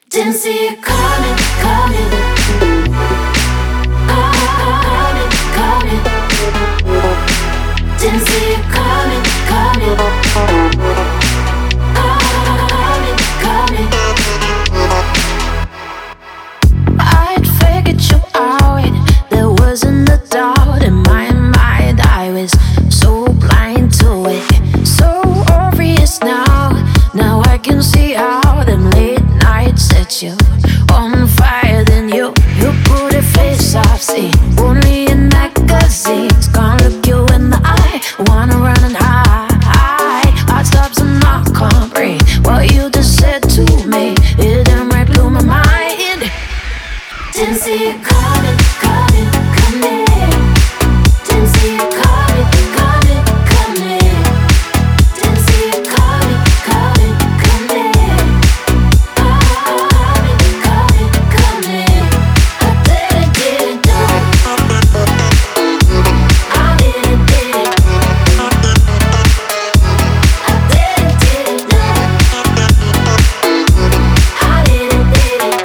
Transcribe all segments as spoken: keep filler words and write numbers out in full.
Didn't see it coming, coming, coming, coming. Didn't see it coming, coming, coming, coming. I'd figured you out. There wasn't a doubt in my mind. I was so blind to it, so obvious now. Now I can see how them late nights set you on fire. Then you, you put a face off, see, only in magazines. Can't look you in the eye, wanna run and hide. Heart stops and I can't breathe. What you just said to me, it damn right blew my mind. Didn't see it coming, coming, coming. Didn't see it coming, coming, coming. Didn't see it coming, coming, coming. Coming, coming, coming. I didn't, didn't know. I didn't, didn't. I didn't, didn't know. I didn't, didn't.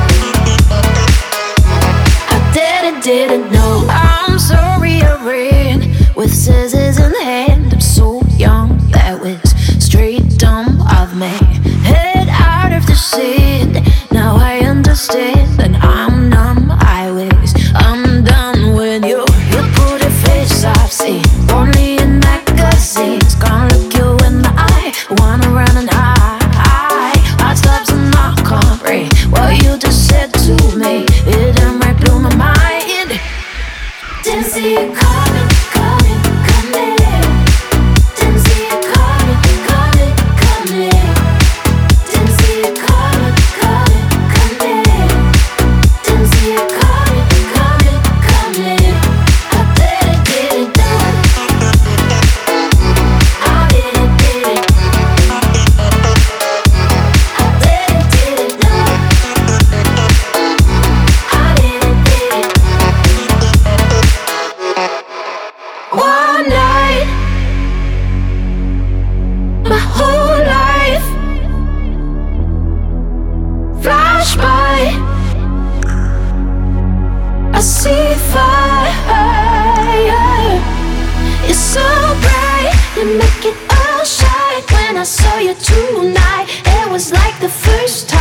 I didn't, didn't know. I'm sorry I ran with scissors in hand. I'm so young, that was straight dumb of me. Head out of the seat, now I understand. And I'm numb, I was undone when you, you put a face off, see, only in magazines. Can't look you in the eye, wanna run and hide. Heart stops and I can't breathe. What you just said to me, it damn right blew my mind. Didn't see it coming, coming, coming. Didn't see it coming, coming, coming. Didn't see it coming, coming, coming. Didn't see it coming, coming, coming. I didn't, didn't know. I didn't, didn't. I didn't, didn't know. I didn't, didn't. One night, my whole life flash by. I see fire. It's so bright, you make it all shine. When I saw you tonight, it was like the first time.